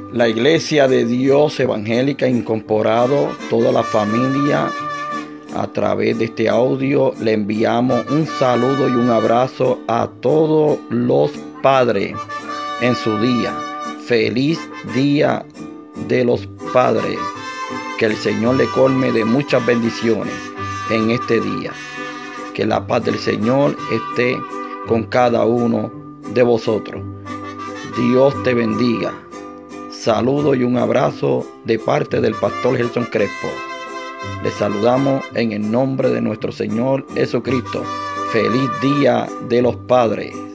La Iglesia de Dios Evangélica Incorporado, toda la familia, a través de este audio le enviamos un saludo y un abrazo a todos los padres en su día. Feliz Día de los Padres. Que el Señor le colme de muchas bendiciones en este día. Que la paz del Señor esté con cada uno de vosotros. Dios te bendiga. Saludo y un abrazo de parte del pastor Gerson Crespo. Les saludamos en el nombre de nuestro Señor Jesucristo. Feliz Día de los Padres.